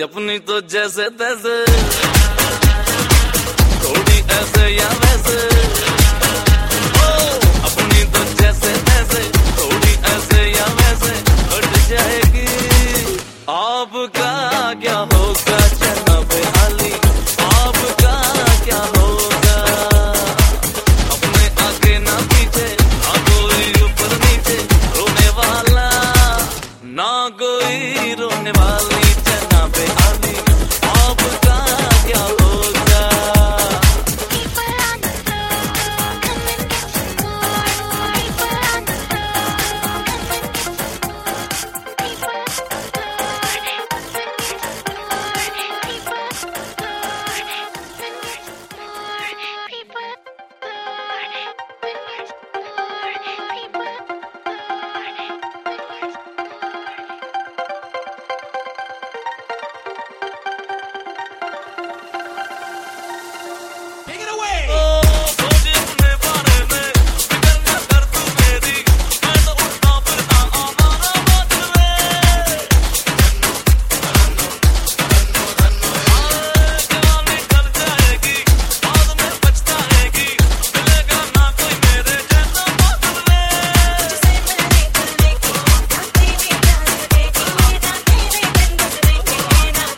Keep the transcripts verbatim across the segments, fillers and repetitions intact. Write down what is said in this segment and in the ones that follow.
अपनी तो जैसे तैसे, थोड़ी ऐसे या वैसे, ओ अपनी तो जैसे तैसे, थोड़ी ऐसे या वैसे हट जाएगी। आपका क्या होगा जनाब आली, आपका क्या होगा? अपने आगे ना पीछे, ना कोई ऊपर नीचे, रोने वाला ना कोई रोने वाली जनाब आली, आपका क्या होगा?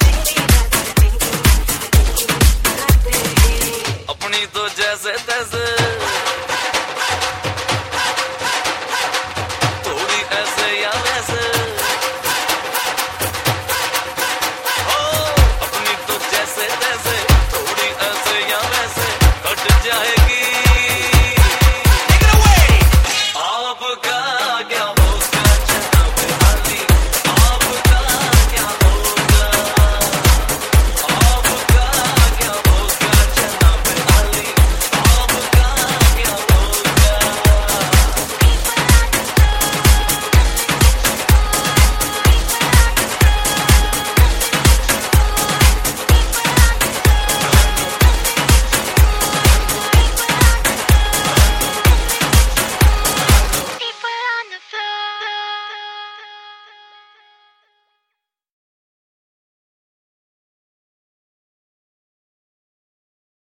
अपनी तो जैसे तैसे,